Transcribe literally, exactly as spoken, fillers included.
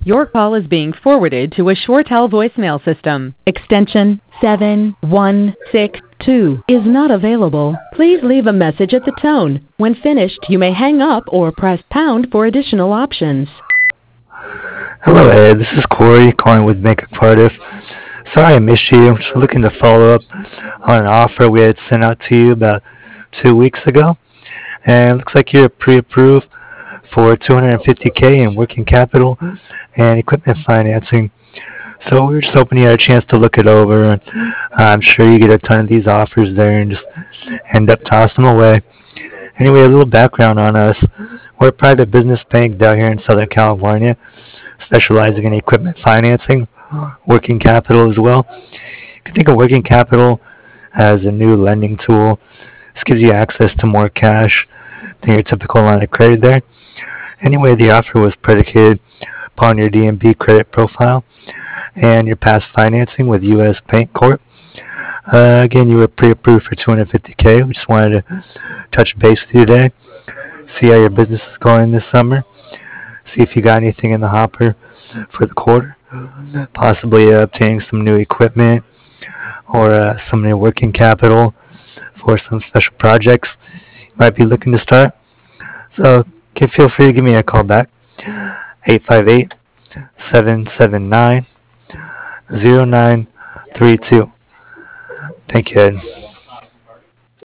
Your call is being forwarded to a ShoreTel voicemail system. Extension seven one six two is not available. Please leave a message at the tone. When finished, you may hang up or press pound for additional options. Hello, Ed. This is Corey calling with Make a Cardiff. Sorry I missed you. I'm just looking to follow up on an offer we had sent out to you about two weeks ago. And it looks like you're pre-approved for two hundred fifty k in working capital and equipment financing. So we were just hoping you had a chance to look it over. And I'm sure you get a ton of these offers there and just end up tossing them away. Anyway, a little background on us. We're a private business bank down here in Southern California, specializing in equipment financing, working capital as well. You can think of working capital as a new lending tool. This gives you access to more cash than your typical line of credit there. Anyway, the offer was predicated upon your D N B credit profile and your past financing with U S Bank Corp. Uh, again, you were pre-approved for two hundred fifty k. We just wanted to touch base with you today, see how your business is going this summer, see if you got anything in the hopper for the quarter, possibly uh, obtaining some new equipment or uh, some new working capital for some special projects you might be looking to start. So okay, feel free to give me a call back, eight five eight, seven seven nine, zero nine three two. Thank you, Ed.